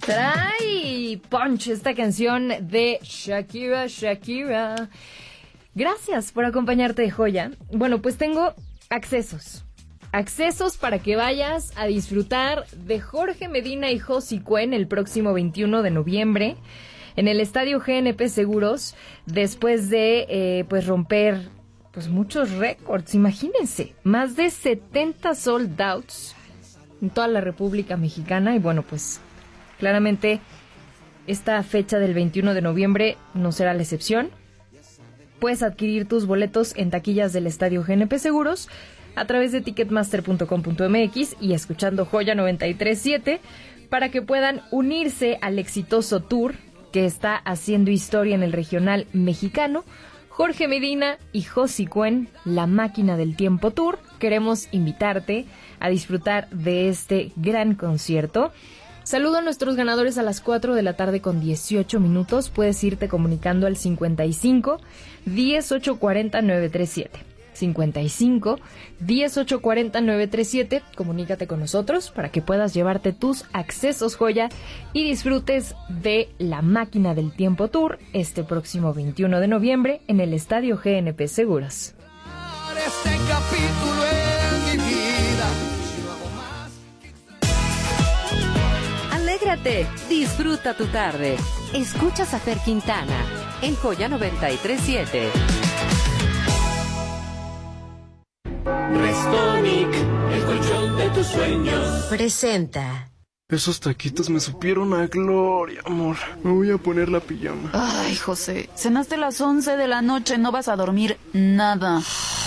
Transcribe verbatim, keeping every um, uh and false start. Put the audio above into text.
Trae punch esta canción de Shakira, Shakira. Gracias por acompañarte, Joya. Bueno, pues tengo accesos. Accesos para que vayas a disfrutar de Jorge Medina y Josie Cuen el próximo veintiuno de noviembre en el Estadio G N P Seguros, después de eh, pues romper pues muchos récords. Imagínense, más de setenta sold outs en toda la República Mexicana. Y bueno, pues claramente esta fecha del veintiuno de noviembre no será la excepción. Puedes adquirir tus boletos en taquillas del Estadio G N P Seguros a través de ticketmaster punto com punto m x y escuchando Joya noventa y tres punto siete para que puedan unirse al exitoso tour que está haciendo historia en el regional mexicano. Jorge Medina y Josie Cuen, La Máquina del Tiempo Tour. Queremos invitarte a disfrutar de este gran concierto. Saludo a nuestros ganadores a las cuatro de la tarde con dieciocho minutos. Puedes irte comunicando al cincuenta y cinco, diez, ocho cuarenta, novecientos treinta y siete. cincuenta y cinco, diez, ocho cuarenta, novecientos treinta y siete. Comunícate con nosotros para que puedas llevarte tus accesos, Joya, y disfrutes de La Máquina del Tiempo Tour este próximo veintiuno de noviembre en el Estadio G N P Seguros. Este capítulo en mi vida. Alégrate, disfruta tu tarde. Escuchas a Fer Quintana en Joya noventa y tres punto siete. Restonic, el colchón de tus sueños. Presenta. Esos taquitos me supieron a gloria, amor. Me voy a poner la pijama. Ay, José, cenaste a las once de la noche, no vas a dormir nada.